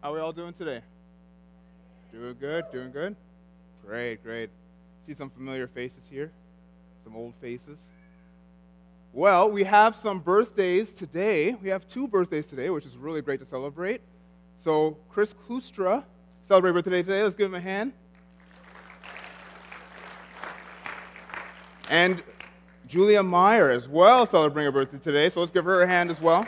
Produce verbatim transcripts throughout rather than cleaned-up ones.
How are we all doing today? Doing good, doing good? Great, great. See some familiar faces here, some old faces. Well, we have some birthdays today. We have two birthdays today, which is really great to celebrate. So, Chris Klustra, celebrate birthday today. Let's give him a hand. And Julia Meyer as well celebrating her birthday today, so let's give her a hand as well.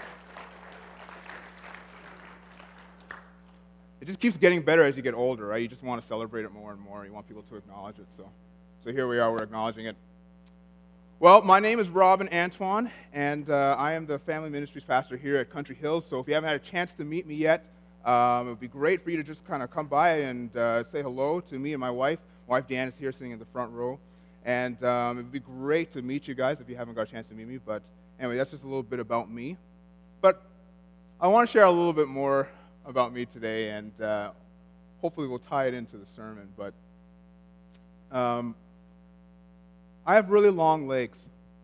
It just keeps getting better as you get older, right? You just want to celebrate it more and more. You want people to acknowledge it. So, so here we are, we're acknowledging it. Well, my name is Robin Antoine, and uh, I am the Family Ministries pastor here at Country Hills. So if you haven't had a chance to meet me yet, um, it would be great for you to just kind of come by and uh, say hello to me and my wife. My wife, Dan, is here sitting in the front row. And um, it would be great to meet you guys if you haven't got a chance to meet me. But anyway, that's just a little bit about me. But I want to share a little bit more about me today, and uh, hopefully we'll tie it into the sermon. But um, I have really long legs.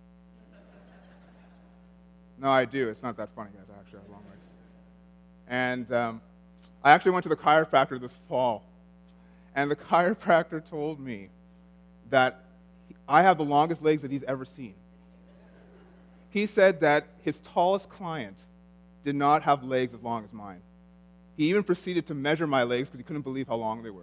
No, I do. It's not that funny, guys. I actually have long legs. And um, I actually went to the chiropractor this fall, and the chiropractor told me that I have the longest legs that he's ever seen. He said that his tallest client did not have legs as long as mine. He even proceeded to measure my legs because he couldn't believe how long they were.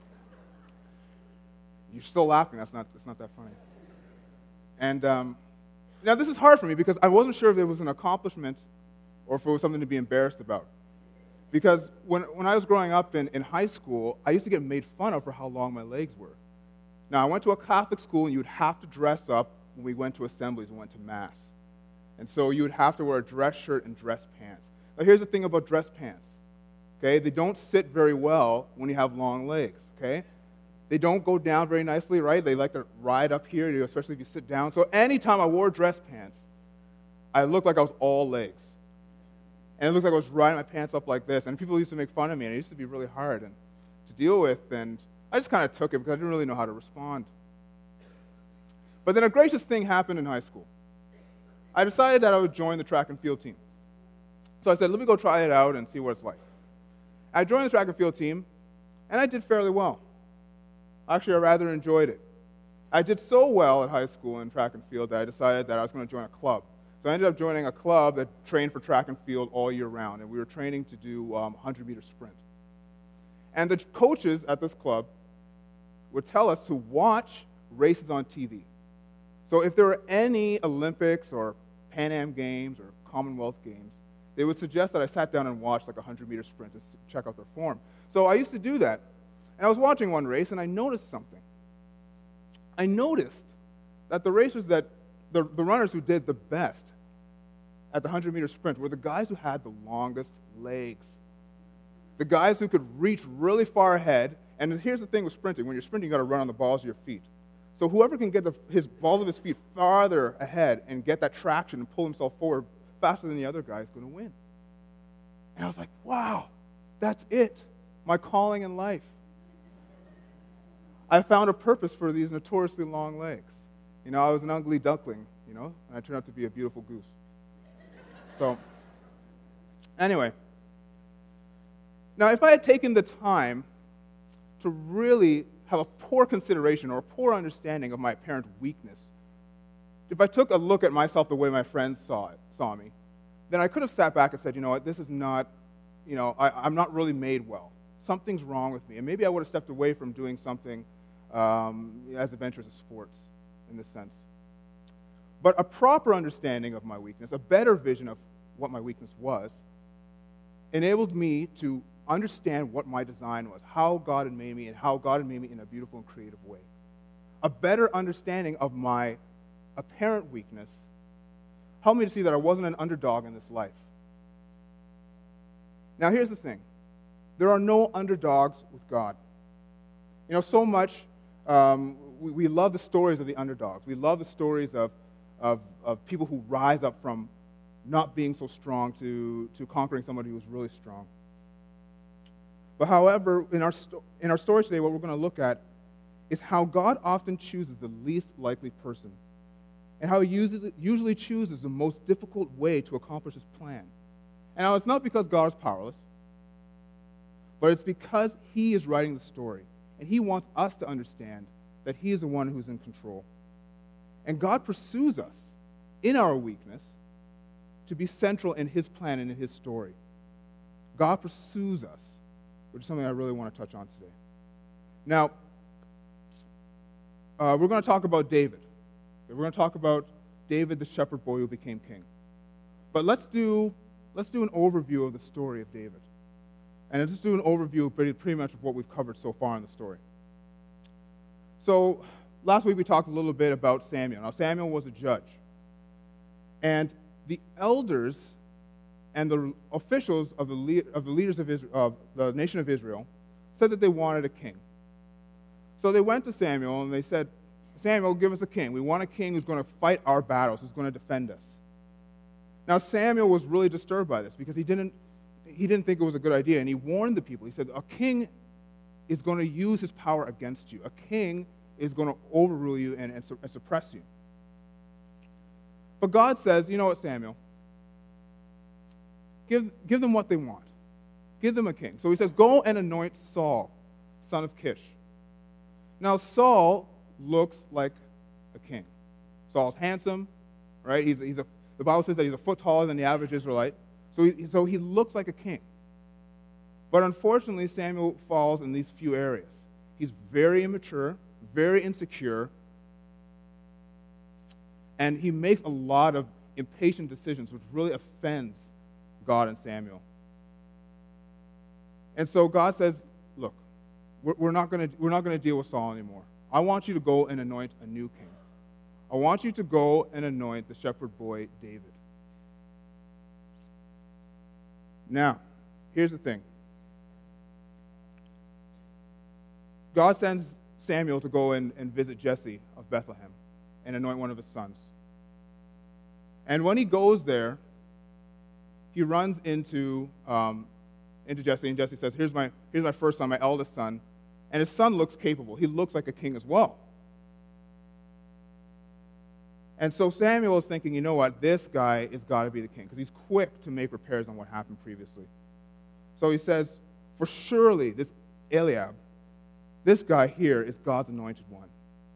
You're still laughing. That's not, that's not that funny. And um, now this is hard for me because I wasn't sure if it was an accomplishment or if it was something to be embarrassed about. Because when, when I was growing up in, in high school, I used to get made fun of for how long my legs were. Now, I went to a Catholic school, and you would have to dress up when we went to assemblies and went to Mass. And so you would have to wear a dress shirt and dress pants. Now, here's the thing about dress pants. Okay, they don't sit very well when you have long legs, okay? They don't go down very nicely, right? They like to ride up here, especially if you sit down. So anytime I wore dress pants, I looked like I was all legs. And it looked like I was riding my pants up like this. And people used to make fun of me, and it used to be really hard and to deal with. And I just kind of took it because I didn't really know how to respond. But then a gracious thing happened in high school. I decided that I would join the track and field team. So I said, let me go try it out and see what it's like. I joined the track and field team, and I did fairly well. Actually, I rather enjoyed it. I did so well at high school in track and field that I decided that I was going to join a club. So I ended up joining a club that trained for track and field all year round, and we were training to do um, one hundred meter sprint. And the coaches at this club would tell us to watch races on T V. So if there were any Olympics or Pan Am Games or Commonwealth Games, they would suggest that I sat down and watched like a one hundred meter sprint to check out their form. So I used to do that. And I was watching one race, and I noticed something. I noticed that the racers that, the, the runners who did the best at the one hundred meter sprint were the guys who had the longest legs. The guys who could reach really far ahead. And here's the thing with sprinting. When you're sprinting, you've got to run on the balls of your feet. So whoever can get the, his balls of his feet farther ahead and get that traction and pull himself forward faster than the other guy is going to win. And I was like, wow, that's it. My calling in life. I found a purpose for these notoriously long legs. You know, I was an ugly duckling, you know, and I turned out to be a beautiful goose. So, anyway. Now, if I had taken the time to really have a poor consideration or a poor understanding of my apparent weakness, if I took a look at myself the way my friends saw it, saw me, then I could have sat back and said, you know what, this is not, you know, I, I'm not really made well. Something's wrong with me. And maybe I would have stepped away from doing something um, as adventurous as sports in this sense. But a proper understanding of my weakness, a better vision of what my weakness was, enabled me to understand what my design was, how God had made me, and how God had made me in a beautiful and creative way. A better understanding of my apparent weakness helped me to see that I wasn't an underdog in this life. Now, here's the thing. There are no underdogs with God. You know, so much, um, we, we love the stories of the underdogs. We love the stories of, of, of people who rise up from not being so strong to, to conquering somebody who's really strong. But however, in our, sto- in our story today, what we're going to look at is how God often chooses the least likely person and how he usually, usually chooses the most difficult way to accomplish his plan. And now, it's not because God is powerless. but it's because he is writing the story, and he wants us to understand that he is the one who's in control. And God pursues us in our weakness to be central in his plan and in his story. God pursues us, which is something I really want to touch on today. Now, uh, we're going to talk about David. We're going to talk about David, the shepherd boy who became king. But let's do, let's do an overview of the story of David. And let's just do an overview of pretty, pretty much of what we've covered so far in the story. So, last week we talked a little bit about Samuel. Now, Samuel was a judge. And the elders and the officials of the, lead, of the leaders of, Israel, of the nation of Israel said that they wanted a king. So they went to Samuel and they said, Samuel, give us a king. We want a king who's going to fight our battles, who's going to defend us. Now, Samuel was really disturbed by this because he didn't, he didn't think it was a good idea, and he warned the people. He said, a king is going to use his power against you. A king is going to overrule you and, and, su- and suppress you. But God says, you know what, Samuel? Give, give them what they want. Give them a king. So he says, go and anoint Saul, son of Kish. Now, Saul looks like a king. Saul's handsome, right? He's, he's a, the Bible says that he's a foot taller than the average Israelite. So he, so he looks like a king. But unfortunately, Samuel falls in these few areas. He's very immature, very insecure, and he makes a lot of impatient decisions, which really offends God and Samuel. And so God says, look, we're, we're not going to we're not going to deal with Saul anymore. I want you to go and anoint a new king. I want you to go and anoint the shepherd boy David. Now, here's the thing. God sends Samuel to go and, and visit Jesse of Bethlehem and anoint one of his sons. And when he goes there, he runs into um, into Jesse, and Jesse says, here's my, here's my first son, my eldest son. And his son looks capable. He looks like a king as well. And so Samuel is thinking, you know what, this guy has got to be the king, because he's quick to make repairs on what happened previously. So he says, for surely this Eliab, this guy here is God's anointed one.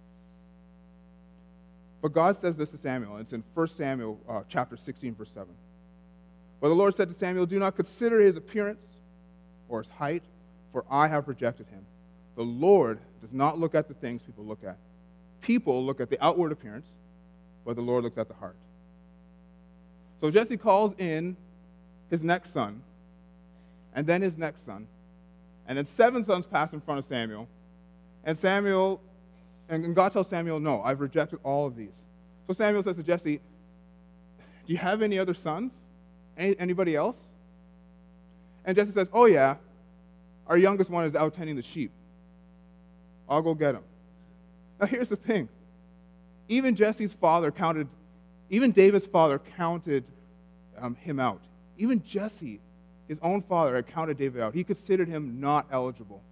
But God says this to Samuel, and it's in First Samuel uh, chapter sixteen, verse seven. But the Lord said to Samuel, do not consider his appearance or his height, for I have rejected him. The Lord does not look at the things people look at. People look at the outward appearance, but the Lord looks at the heart. So Jesse calls in his next son, and then his next son, and then seven sons pass in front of Samuel, and Samuel, and God tells Samuel, no, I've rejected all of these. So Samuel says to Jesse, do you have any other sons? Any, anybody else? And Jesse says, oh yeah, our youngest one is out tending the sheep. I'll go get him. Now here's the thing. Even Jesse's father counted, even David's father counted um, him out. Even Jesse, his own father, had counted David out. He considered him not eligible.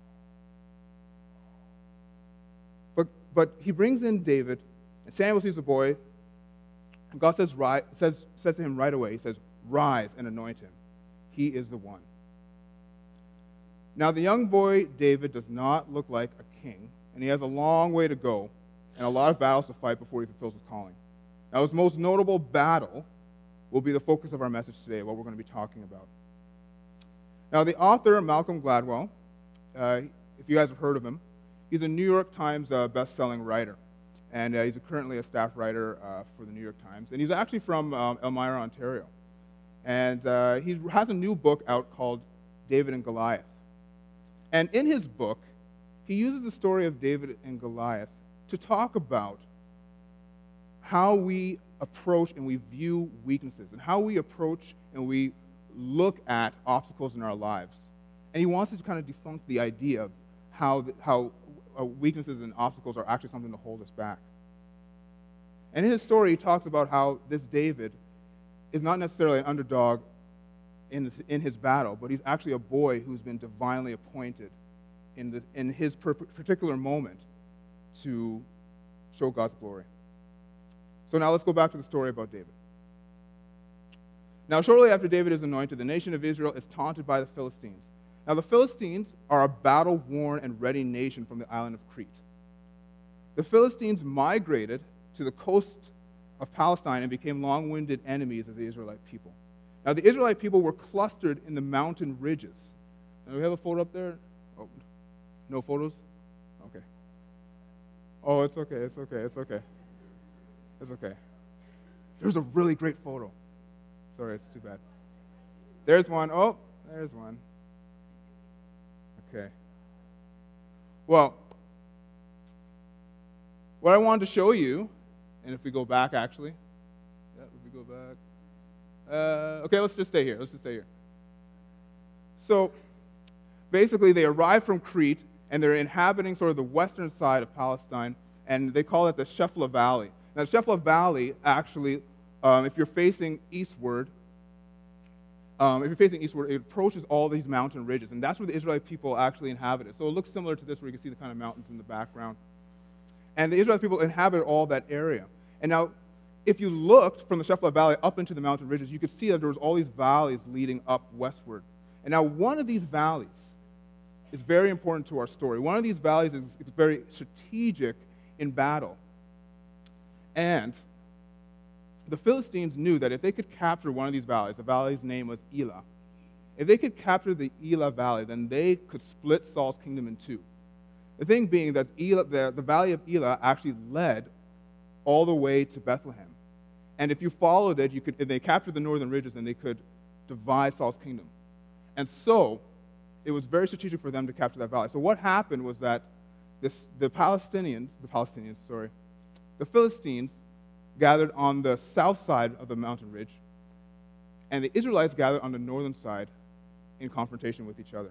But but he brings in David, and Samuel sees the boy, and God says, rise, says, says to him right away, he says, rise and anoint him. He is the one. Now the young boy, David, does not look like a king, and he has a long way to go and a lot of battles to fight before he fulfills his calling. Now his most notable battle will be the focus of our message today, what we're going to be talking about. Now the author, Malcolm Gladwell, uh, if you guys have heard of him, he's a New York Times uh, best-selling writer, and uh, he's currently a staff writer uh, for the New York Times, and he's actually from um, Elmira, Ontario. And uh, he has a new book out called David and Goliath. And in his book, he uses the story of David and Goliath to talk about how we approach and we view weaknesses, and how we approach and we look at obstacles in our lives. And he wants to kind of debunk the idea of how, the, how uh, weaknesses and obstacles are actually something to hold us back. And in his story, he talks about how this David is not necessarily an underdog in, in his battle, but he's actually a boy who's been divinely appointed in, the, in his per- particular moment to show God's glory. So now let's go back to the story about David. Now, shortly after David is anointed, the nation of Israel is taunted by the Philistines. Now, the Philistines are a battle-worn and ready nation from the island of Crete. The Philistines migrated to the coast of Palestine and became long-winded enemies of the Israelite people. Now, the Israelite people were clustered in the mountain ridges. Now, do we have a photo up there? Oh, no photos? Okay. Oh, it's okay, it's okay, it's okay. It's okay. There's a really great photo. Sorry, it's too bad. There's one. Oh, there's one. Okay. Well, what I wanted to show you, and if we go back, actually. Yeah, if we go back. Uh, okay, let's just stay here. Let's just stay here. So, basically, they arrived from Crete, and they're inhabiting sort of the western side of Palestine, and they call it the Shephelah Valley. Now, Shephelah Valley, actually, um, if you're facing eastward, um, if you're facing eastward, it approaches all these mountain ridges, and that's where the Israelite people actually inhabited. So it looks similar to this, where you can see the kind of mountains in the background. And the Israelite people inhabited all that area. And now, if you looked from the Shephelah Valley up into the mountain ridges, you could see that there was all these valleys leading up westward. And now, one of these valleys is very important to our story. One of these valleys is, is very strategic in battle. And the Philistines knew that if they could capture one of these valleys, the valley's name was Elah, if they could capture the Elah Valley, then they could split Saul's kingdom in two. The thing being that Elah, the, the valley of Elah actually led all the way to Bethlehem. And if you followed it, you could, if they captured the northern ridges, then they could divide Saul's kingdom. And so, it was very strategic for them to capture that valley. So what happened was that this, the Palestinians, the Palestinians, sorry, the Philistines gathered on the south side of the mountain ridge, and the Israelites gathered on the northern side in confrontation with each other.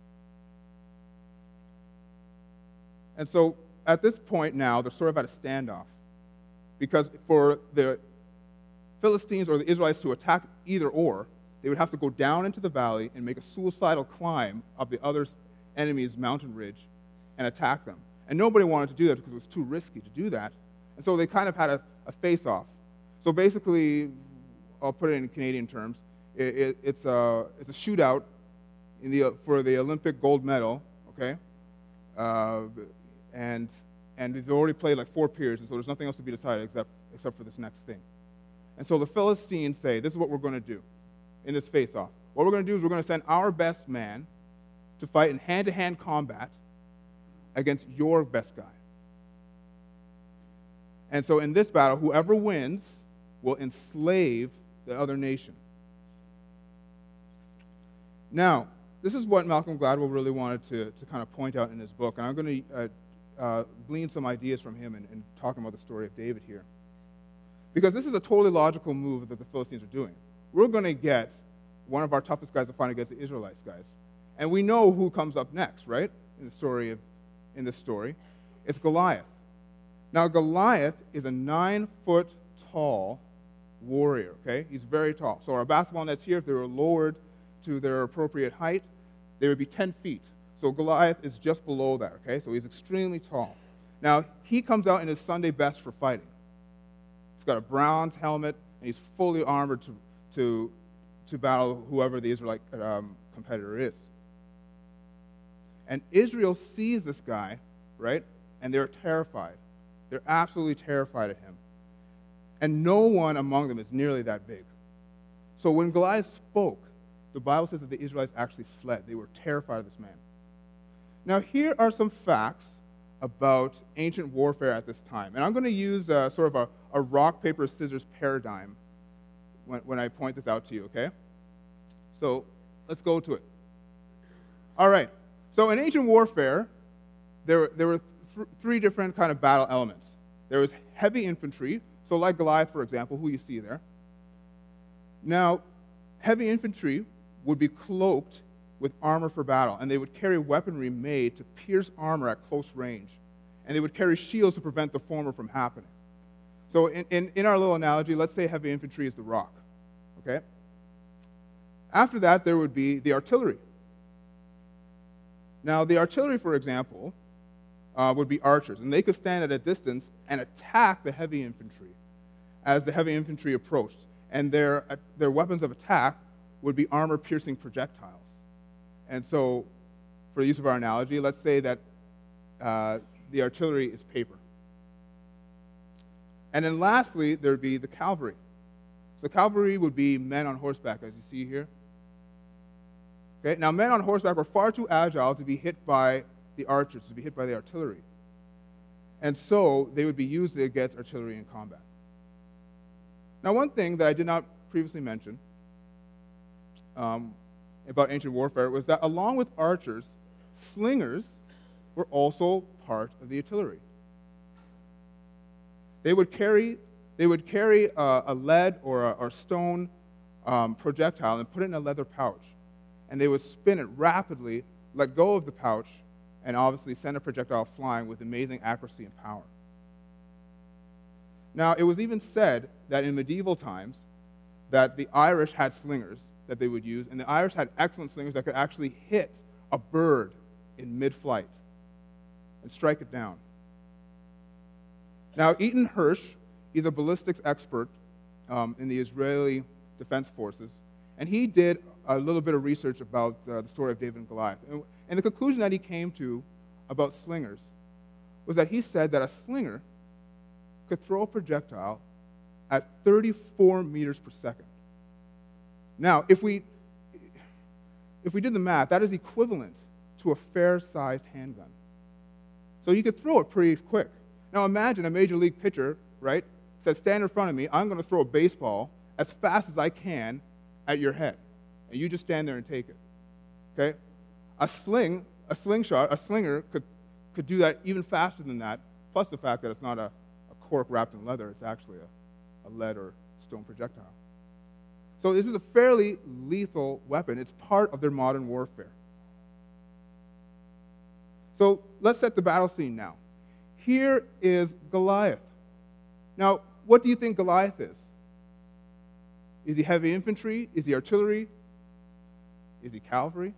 And so, at this point now, they're sort of at a standoff, because for the Philistines or the Israelites to attack either or, they would have to go down into the valley and make a suicidal climb up the other enemy's mountain ridge and attack them. And nobody wanted to do that because it was too risky to do that. And so they kind of had a, a face-off. So basically, I'll put it in Canadian terms, it, it, it's, a, it's a shootout in the, for the Olympic gold medal, okay? Uh, and and they've already played like four periods, and so there's nothing else to be decided except, except for this next thing. And so the Philistines say, this is what we're going to do in this face-off. What we're going to do is we're going to send our best man to fight in hand-to-hand combat against your best guy. And so in this battle, whoever wins will enslave the other nation. Now, this is what Malcolm Gladwell really wanted to, to kind of point out in his book, and I'm going to uh, uh, glean some ideas from him in, in talking about the story of David here. Because this is a totally logical move that the Philistines are doing. We're going to get one of our toughest guys to fight against the Israelites guys. And we know who comes up next, right? In the story of, in this story. It's Goliath. Now, Goliath is a nine-foot-tall warrior, okay? He's very tall. So our basketball nets here, if they were lowered to their appropriate height, they would be ten feet. So Goliath is just below that, okay? So he's extremely tall. Now, he comes out in his Sunday best for fighting. He's got a bronze helmet, and he's fully armored to, to, to battle whoever the Israelite um, competitor is. And Israel sees this guy, right? And they're terrified. They're absolutely terrified of him. And no one among them is nearly that big. So when Goliath spoke, the Bible says that the Israelites actually fled. They were terrified of this man. Now, here are some facts about ancient warfare at this time. And I'm going to use uh, sort of a, a rock, paper, scissors paradigm when, when I point this out to you, okay? So let's go to it. All right. So in ancient warfare, there, there were th- three different kind of battle elements. There was heavy infantry, so like Goliath, for example, who you see there. Now, heavy infantry would be cloaked with armor for battle, and they would carry weaponry made to pierce armor at close range. And they would carry shields to prevent the former from happening. So in, in, in our little analogy, let's say heavy infantry is the rock, okay? After that, there would be the artillery. Now, the artillery, for example, uh, would be archers, and they could stand at a distance and attack the heavy infantry as the heavy infantry approached. And their, uh, their weapons of attack would be armor-piercing projectiles. And so, for the use of our analogy, let's say that uh, the artillery is paper. And then lastly, there would be the cavalry. So cavalry would be men on horseback, as you see here. Okay? Now, men on horseback were far too agile to be hit by the archers, to be hit by the artillery. And so they would be used against artillery in combat. Now, one thing that I did not previously mention um, about ancient warfare was that along with archers, slingers were also part of the artillery. They would carry, they would carry a, a lead or a or stone um, projectile and put it in a leather pouch. And they would spin it rapidly, let go of the pouch, and obviously send a projectile flying with amazing accuracy and power. Now, it was even said that in medieval times that the Irish had slingers that they would use, and the Irish had excellent slingers that could actually hit a bird in mid-flight and strike it down. Now, Eaton Hirsch, he's a ballistics expert um, in the Israeli Defense Forces, and he did a little bit of research about uh, the story of David and Goliath. And, and the conclusion that he came to about slingers was that he said that a slinger could throw a projectile at thirty-four meters per second. Now, if we if we did the math, that is equivalent to a fair-sized handgun. So you could throw it pretty quick. Now imagine a major league pitcher, right, says, stand in front of me, I'm going to throw a baseball as fast as I can at your head. And you just stand there and take it. Okay? A sling, a slingshot, a slinger could, could do that even faster than that, plus the fact that it's not a, a cork wrapped in leather, it's actually a, a lead or stone projectile. So this is a fairly lethal weapon. It's part of their modern warfare. So let's set the battle scene now. Here is Goliath. Now, what do you think Goliath is? Is he heavy infantry? Is he artillery? Is he cavalry?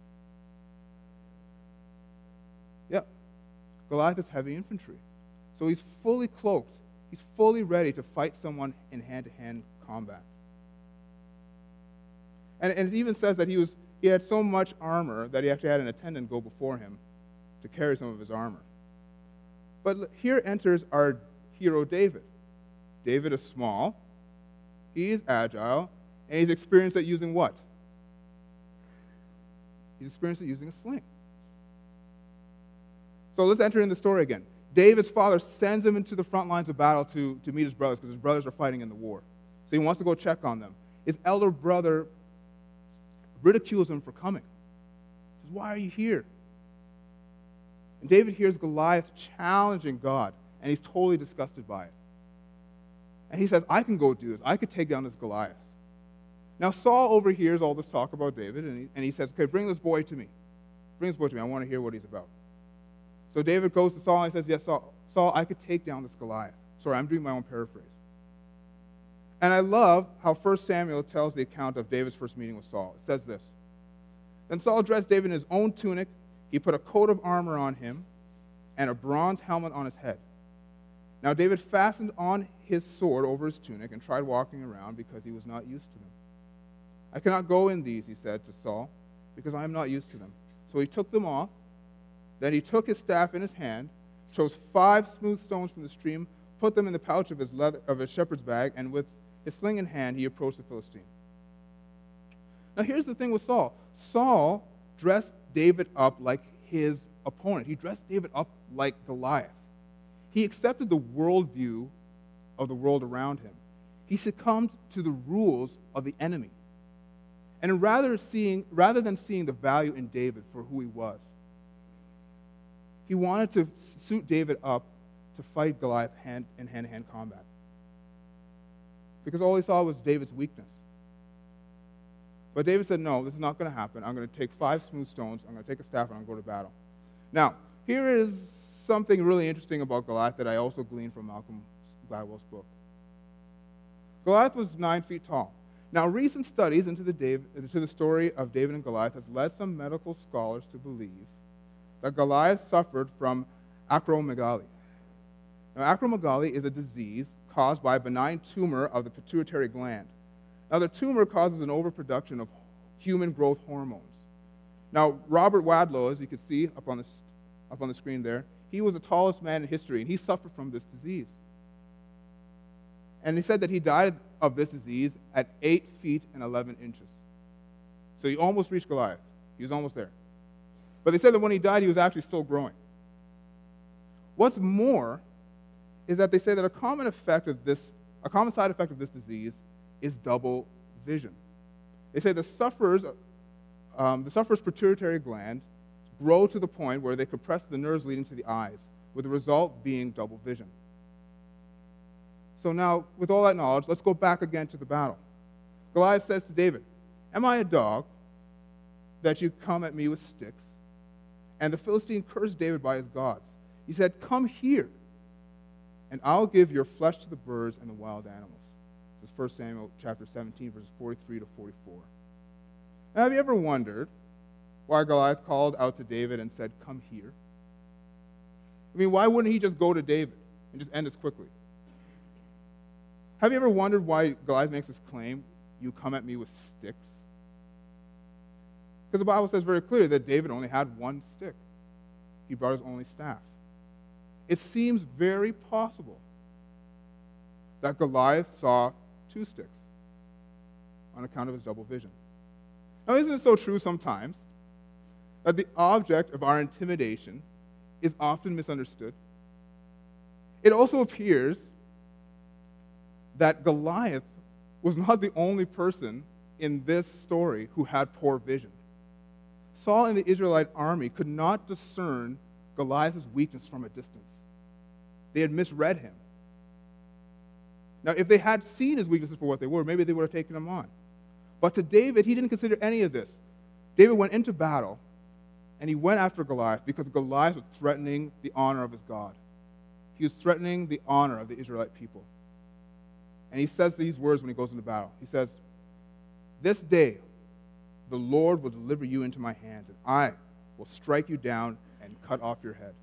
Yeah. Goliath is heavy infantry. So he's fully cloaked. He's fully ready to fight someone in hand-to-hand combat. And, and it even says that he was he had so much armor that he actually had an attendant go before him to carry some of his armor. But here enters our hero David. David is small, he is agile, and he's experienced at using what? He's experienced at using a sling. So let's enter in the story again. David's father sends him into the front lines of battle to, to meet his brothers because his brothers are fighting in the war. So he wants to go check on them. His elder brother ridicules him for coming. He says, why are you here? And David hears Goliath challenging God, and he's totally disgusted by it. And he says, I can go do this. I could take down this Goliath. Now Saul overhears all this talk about David, and he, and he says, okay, bring this boy to me. Bring this boy to me. I want to hear what he's about. So David goes to Saul, and he says, yes, Saul, Saul, I could take down this Goliath. Sorry, I'm doing my own paraphrase. And I love how First Samuel tells the account of David's first meeting with Saul. It says this. Then Saul dressed David in his own tunic. He put a coat of armor on him and a bronze helmet on his head. Now David fastened on his sword over his tunic and tried walking around because he was not used to them. I cannot go in these, he said to Saul, because I am not used to them. So he took them off. Then he took his staff in his hand, chose five smooth stones from the stream, put them in the pouch of his leather, of his shepherd's bag, and with his sling in hand, he approached the Philistine. Now here's the thing with Saul. Saul dressed David up like his opponent. He dressed David up like Goliath. He accepted the worldview of the world around him. He succumbed to the rules of the enemy. And rather, seeing, rather than seeing the value in David for who he was, he wanted to suit David up to fight Goliath hand, in hand-to-hand combat. Because all he saw was David's weakness. But David said, no, this is not going to happen. I'm going to take five smooth stones, I'm going to take a staff, and I'm going to go to battle. Now, here is something really interesting about Goliath that I also gleaned from Malcolm Gladwell's book. Goliath was nine feet tall. Now, recent studies into the, David, into the story of David and Goliath has led some medical scholars to believe that Goliath suffered from acromegaly. Now, acromegaly is a disease caused by a benign tumor of the pituitary gland. Now, the tumor causes an overproduction of human growth hormones. Now, Robert Wadlow, as you can see up on, the, up on the screen there, he was the tallest man in history, and he suffered from this disease. And he said that he died of this disease at eight feet and eleven inches. So he almost reached Goliath. He was almost there. But they said that when he died, he was actually still growing. What's more is that they say that a common effect of this, a common side effect of this disease is double vision. They say the sufferers, um, the sufferer's pituitary gland grow to the point where they compress the nerves leading to the eyes, with the result being double vision. So now, with all that knowledge, let's go back again to the battle. Goliath says to David, "Am I a dog that you come at me with sticks?" And the Philistine cursed David by his gods. He said, "Come here, and I'll give your flesh to the birds and the wild animals." This is First Samuel chapter seventeen, verses forty-three to forty-four. Now, have you ever wondered why Goliath called out to David and said, "Come here"? I mean, why wouldn't he just go to David and just end this quickly? Have you ever wondered why Goliath makes this claim, "You come at me with sticks"? Because the Bible says very clearly that David only had one stick. He brought his only staff. It seems very possible that Goliath saw two sticks on account of his double vision. Now, isn't it so true sometimes that the object of our intimidation is often misunderstood? It also appears that Goliath was not the only person in this story who had poor vision. Saul and the Israelite army could not discern Goliath's weakness from a distance. They had misread him. Now, if they had seen his weaknesses for what they were, maybe they would have taken him on. But to David, he didn't consider any of this. David went into battle, and he went after Goliath because Goliath was threatening the honor of his God. He was threatening the honor of the Israelite people. And he says these words when he goes into battle. He says, "This day the Lord will deliver you into my hands, and I will strike you down and cut off your head.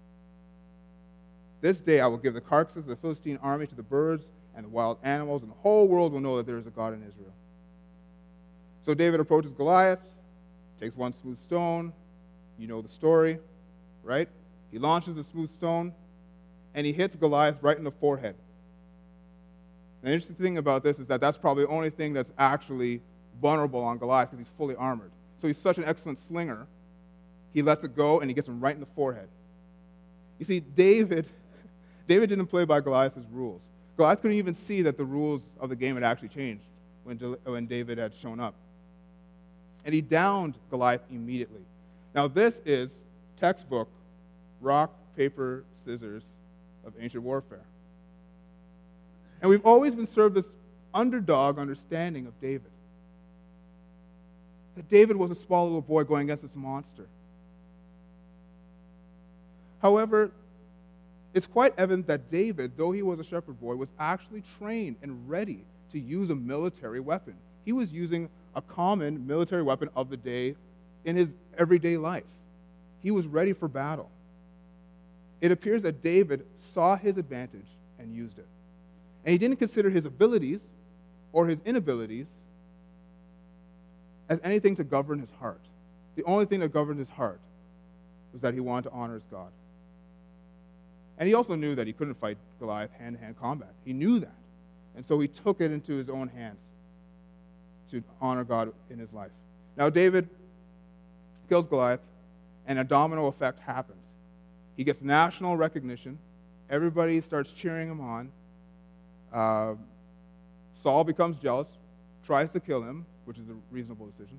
This day I will give the carcasses of the Philistine army to the birds and the wild animals, and the whole world will know that there is a God in Israel." So David approaches Goliath, takes one smooth stone. You know the story, right? He launches the smooth stone, and he hits Goliath right in the forehead. And the interesting thing about this is that that's probably the only thing that's actually vulnerable on Goliath because he's fully armored. So he's such an excellent slinger, he lets it go, and he gets him right in the forehead. You see, David, David didn't play by Goliath's rules. Goliath couldn't even see that the rules of the game had actually changed when, when David had shown up. And he downed Goliath immediately. Now this is textbook rock, paper, scissors of ancient warfare. And we've always been served this underdog understanding of David. That David was a small little boy going against this monster. However, it's quite evident that David, though he was a shepherd boy, was actually trained and ready to use a military weapon. He was using a common military weapon of the day in his everyday life. He was ready for battle. It appears that David saw his advantage and used it. And he didn't consider his abilities or his inabilities as anything to govern his heart. The only thing that governed his heart was that he wanted to honor his God. And he also knew that he couldn't fight Goliath hand-to-hand combat. He knew that. And so he took it into his own hands to honor God in his life. Now David kills Goliath, and a domino effect happens. He gets national recognition. Everybody starts cheering him on. Uh, Saul becomes jealous, tries to kill him, which is a reasonable decision.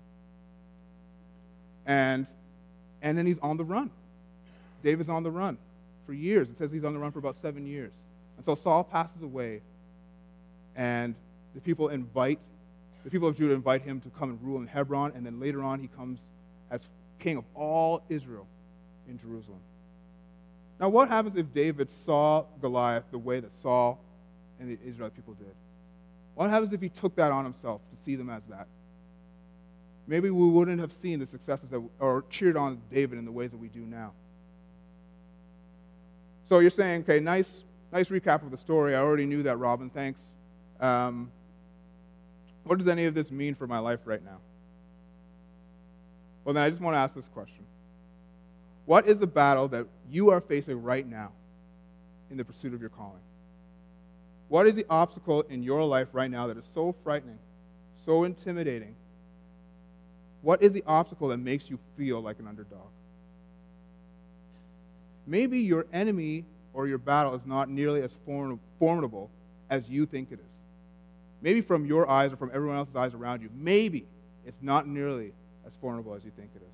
And, and then he's on the run. David's on the run for years. It says he's on the run for about seven years. Until Saul passes away, and the people invite, the people of Judah invite him to come and rule in Hebron, and then later on he comes as king of all Israel in Jerusalem. Now what happens if David saw Goliath the way that Saul and the Israelite people did? What happens if he took that on himself to see them as that? Maybe we wouldn't have seen the successes that, or cheered on David in the ways that we do now. So you're saying, okay, nice, nice recap of the story. I already knew that, Robin. Thanks. Um, what does any of this mean for my life right now? Well, then I just want to ask this question. What is the battle that you are facing right now in the pursuit of your calling? What is the obstacle in your life right now that is so frightening, so intimidating? What is the obstacle that makes you feel like an underdog? Maybe your enemy or your battle is not nearly as formidable as you think it is. Maybe from your eyes or from everyone else's eyes around you, maybe it's not nearly as formidable as you think it is.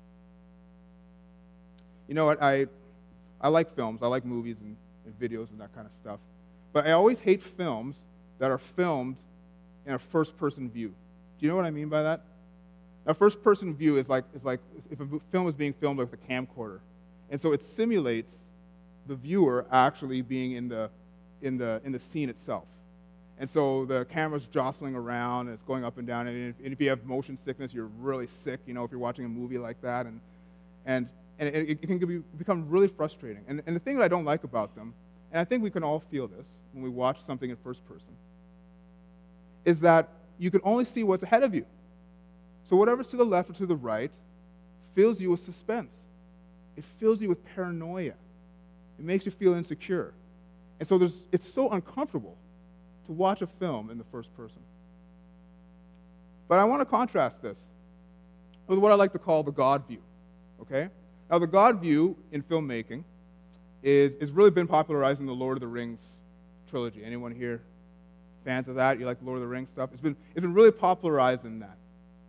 You know what? I, I like films. I like movies and, and videos and that kind of stuff. But I always hate films that are filmed in a first-person view. Do you know what I mean by that? A first-person view is like, is like if a film is being filmed with a camcorder. And so it simulates the viewer actually being in the, in the, in the scene itself. And so the camera's jostling around, and it's going up and down. And if, and if you have motion sickness, you're really sick, you know, if you're watching a movie like that. And, and, and it, it can be, become really frustrating. And, and the thing that I don't like about them, and I think we can all feel this when we watch something in first person, is that you can only see what's ahead of you. So whatever's to the left or to the right fills you with suspense. It fills you with paranoia. It makes you feel insecure. And so there's, it's so uncomfortable to watch a film in the first person. But I want to contrast this with what I like to call the God view, okay? Now, the God view in filmmaking is, is really been popularized in the Lord of the Rings trilogy. Anyone here fans of that? You like the Lord of the Rings stuff? It's been, it's been really popularized in that.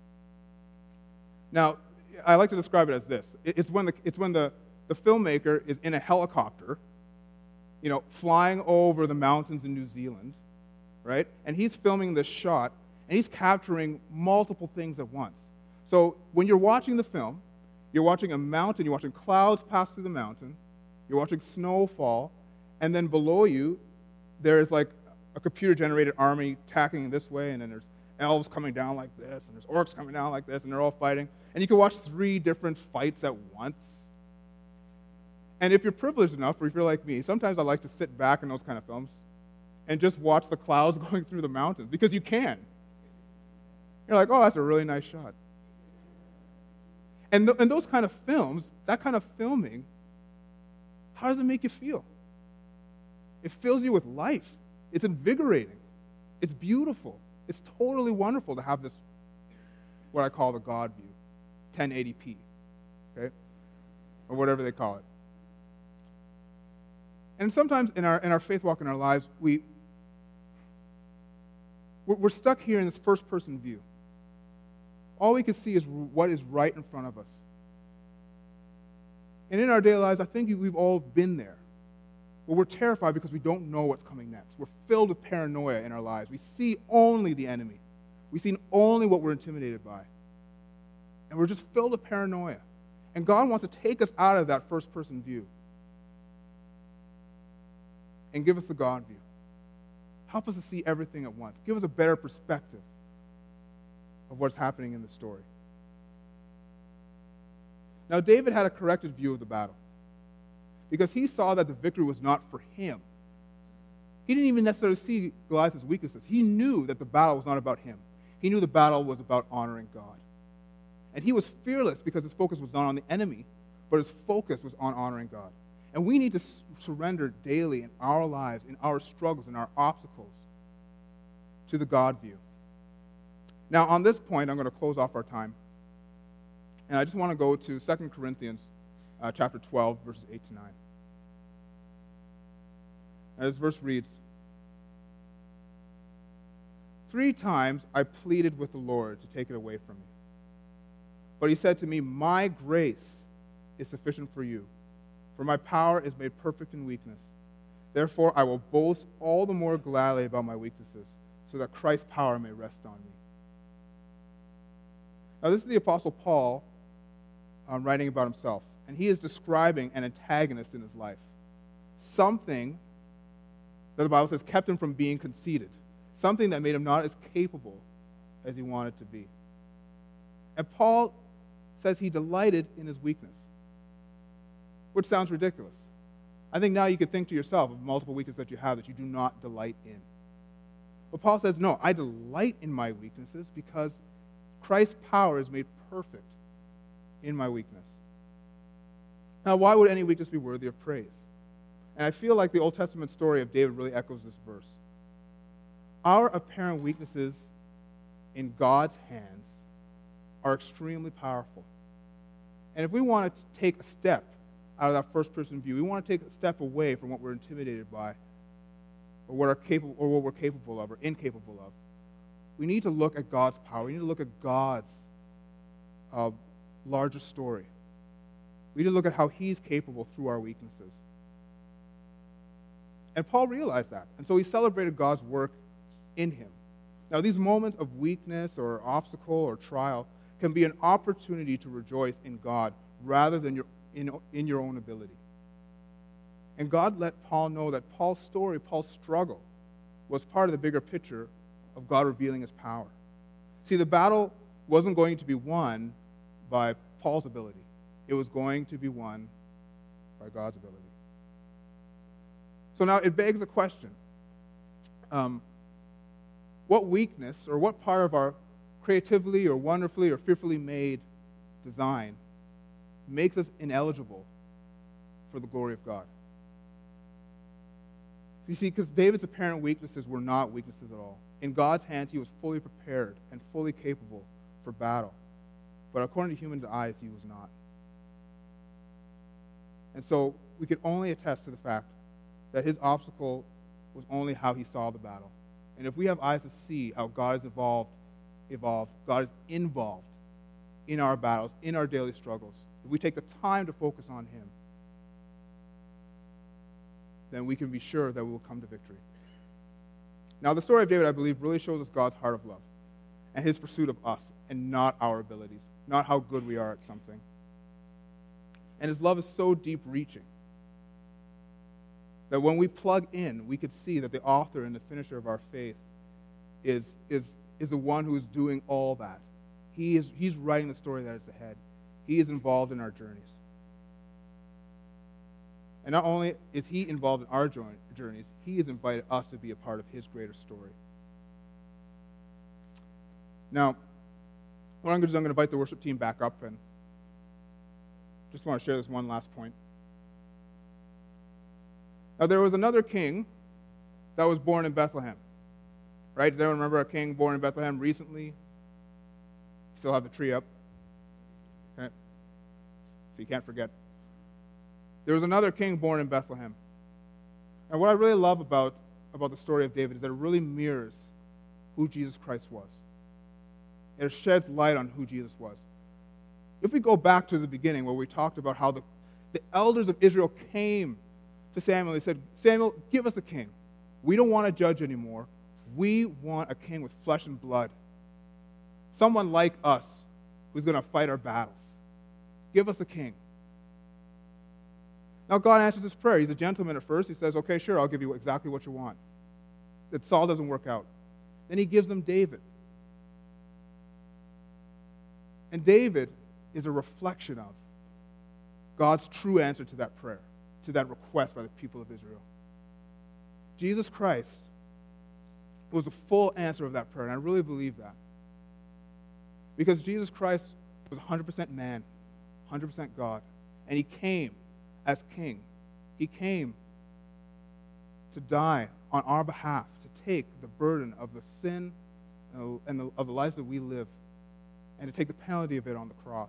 Now, I like to describe it as this. It's when the, it's when the, the filmmaker is in a helicopter, you know, flying over the mountains in New Zealand, right? And he's filming this shot, and he's capturing multiple things at once. So when you're watching the film, you're watching a mountain, you're watching clouds pass through the mountain, you're watching snow fall, and then below you, there's like a computer-generated army attacking this way, and then there's elves coming down like this, and there's orcs coming down like this, and they're all fighting. And you can watch three different fights at once. And if you're privileged enough, or if you're like me, sometimes I like to sit back in those kind of films and just watch the clouds going through the mountains, because you can. You're like, oh, that's a really nice shot. And, th- and those kind of films, that kind of filming, how does it make you feel? It fills you with life. It's invigorating. It's beautiful. It's totally wonderful to have this, what I call the God view, ten eighty p, okay? Or whatever they call it. And sometimes in our in our faith walk in our lives, we, we're stuck here in this first-person view. All we can see is what is right in front of us. And in our daily lives, I think we've all been there. But we're terrified because we don't know what's coming next. We're filled with paranoia in our lives. We see only the enemy. We see only what we're intimidated by. And we're just filled with paranoia. And God wants to take us out of that first-person view and give us the God view. Help us to see everything at once. Give us a better perspective of what's happening in the story. Now, David had a corrected view of the battle, because he saw that the victory was not for him. He didn't even necessarily see Goliath's weaknesses. He knew that the battle was not about him. He knew the battle was about honoring God. And he was fearless because his focus was not on the enemy, but his focus was on honoring God. And we need to s- surrender daily in our lives, in our struggles, in our obstacles, to the God view. Now, on this point, I'm going to close off our time. And I just want to go to Second Corinthians uh, chapter twelve, verses eight to nine. And this verse reads, "Three times I pleaded with the Lord to take it away from me. But he said to me, 'My grace is sufficient for you, for my power is made perfect in weakness. Therefore I will boast all the more gladly about my weaknesses, so that Christ's power may rest on me.'" Now this is the Apostle Paul um, writing about himself, and he is describing an antagonist in his life. Something that the Bible says kept him from being conceited. Something that made him not as capable as he wanted to be. And Paul says he delighted in his weakness, which sounds ridiculous. I think now you could think to yourself of multiple weaknesses that you have that you do not delight in. But Paul says, no, I delight in my weaknesses because Christ's power is made perfect in my weakness. Now, why would any weakness be worthy of praise? And I feel like the Old Testament story of David really echoes this verse. Our apparent weaknesses in God's hands are extremely powerful. And if we want to take a step out of that first-person view, we want to take a step away from what we're intimidated by, or what are capable, or what we're capable of, or incapable of, we need to look at God's power. We need to look at God's uh, larger story. We need to look at how He's capable through our weaknesses. And Paul realized that, and so he celebrated God's work in him. Now, these moments of weakness or obstacle or trial can be an opportunity to rejoice in God rather than your, in, in your own ability. And God let Paul know that Paul's story, Paul's struggle, was part of the bigger picture of God revealing His power. See, the battle wasn't going to be won by Paul's ability. It was going to be won by God's ability. So now it begs the question, um, what weakness or what part of our creatively or wonderfully or fearfully made design makes us ineligible for the glory of God? You see, because David's apparent weaknesses were not weaknesses at all. In God's hands, he was fully prepared and fully capable for battle. But according to human eyes, he was not. And so we can only attest to the fact that his obstacle was only how he saw the battle. And if we have eyes to see how God is evolved, evolved, God is involved in our battles, in our daily struggles, if we take the time to focus on Him, then we can be sure that we will come to victory. Now, the story of David, I believe, really shows us God's heart of love and His pursuit of us and not our abilities, not how good we are at something. And His love is so deep-reaching that when we plug in, we could see that the author and the finisher of our faith is, is, is the one who is doing all that. He is, he's writing the story that is ahead. He is involved in our journeys. And not only is He involved in our journeys, He has invited us to be a part of His greater story. Now, what I'm going to do is I'm going to invite the worship team back up, and just want to share this one last point. Now, there was another king that was born in Bethlehem. Right? Does anyone remember a king born in Bethlehem recently? Still have the tree up. Okay. So you can't forget. There was another king born in Bethlehem. And what I really love about, about the story of David is that it really mirrors who Jesus Christ was. It sheds light on who Jesus was. If we go back to the beginning where we talked about how the, the elders of Israel came to Samuel, they said, Samuel, give us a king. We don't want to judge anymore. We want a king with flesh and blood. Someone like us who's going to fight our battles. Give us a king. Now God answers his prayer. He's a gentleman at first. He says, okay, sure, I'll give you exactly what you want. That Saul doesn't work out. Then he gives them David. And David is a reflection of God's true answer to that prayer, to that request by the people of Israel. Jesus Christ was a full answer of that prayer, and I really believe that. Because Jesus Christ was one hundred percent man, one hundred percent God, and He came as King. He came to die on our behalf, to take the burden of the sin and the, of the lives that we live, and to take the penalty of it on the cross.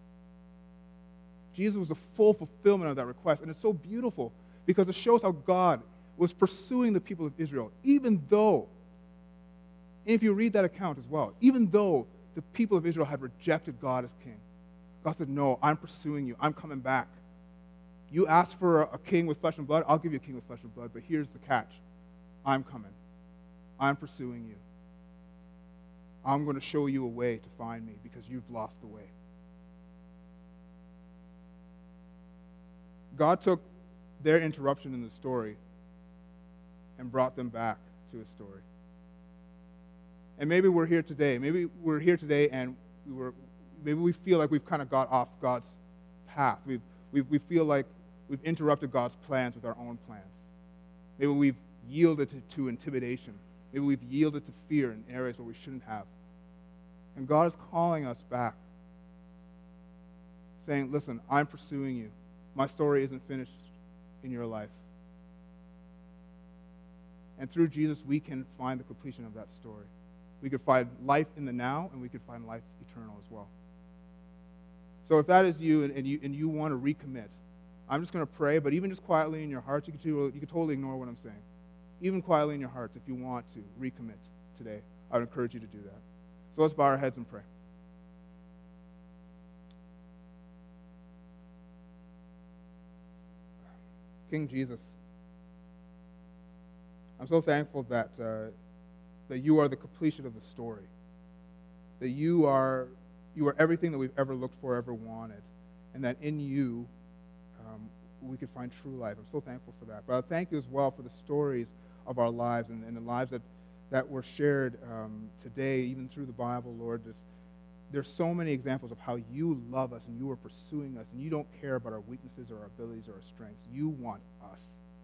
Jesus was a full fulfillment of that request, and it's so beautiful because it shows how God was pursuing the people of Israel, even though, and if you read that account as well, even though the people of Israel had rejected God as king, God said, no, I'm pursuing you. I'm coming back. You asked for a, a king with flesh and blood, I'll give you a king with flesh and blood, but here's the catch. I'm coming. I'm pursuing you. I'm going to show you a way to find me because you've lost the way. God took their interruption in the story and brought them back to His story. And maybe we're here today. Maybe we're here today and we were, maybe we feel like we've kind of got off God's path. We've, we've, we feel like we've interrupted God's plans with our own plans. Maybe we've yielded to, to intimidation. Maybe we've yielded to fear in areas where we shouldn't have. And God is calling us back. saying, listen, I'm pursuing you. My story isn't finished in your life. And through Jesus, we can find the completion of that story. We could find life in the now, and we could find life eternal as well. So if that is you, and, and you and you want to recommit, I'm just going to pray, but even just quietly in your hearts, you can, you can totally ignore what I'm saying. Even quietly in your hearts, if you want to recommit today, I would encourage you to do that. So let's bow our heads and pray. King Jesus, I'm so thankful that uh, that you are the completion of the story, that you are you are everything that we've ever looked for, ever wanted, and that in you um, we could find true life. I'm so thankful for that. But I thank you as well for the stories of our lives and, and the lives that, that were shared um, today, even through the Bible, Lord. Just, there's so many examples of how you love us and you are pursuing us, and you don't care about our weaknesses or our abilities or our strengths. You want us.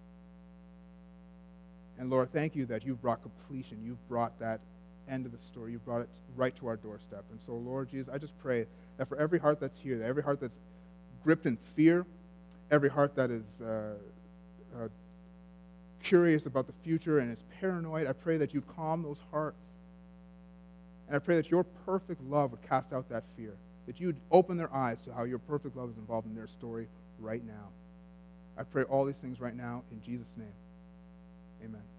And Lord, thank you that you've brought completion. You've brought that end of the story. You've brought it right to our doorstep. And so, Lord Jesus, I just pray that for every heart that's here, that every heart that's gripped in fear, every heart that is uh, uh, curious about the future and is paranoid, I pray that you calm those hearts. And I pray that your perfect love would cast out that fear, that you would open their eyes to how your perfect love is involved in their story right now. I pray all these things right now in Jesus' name. Amen.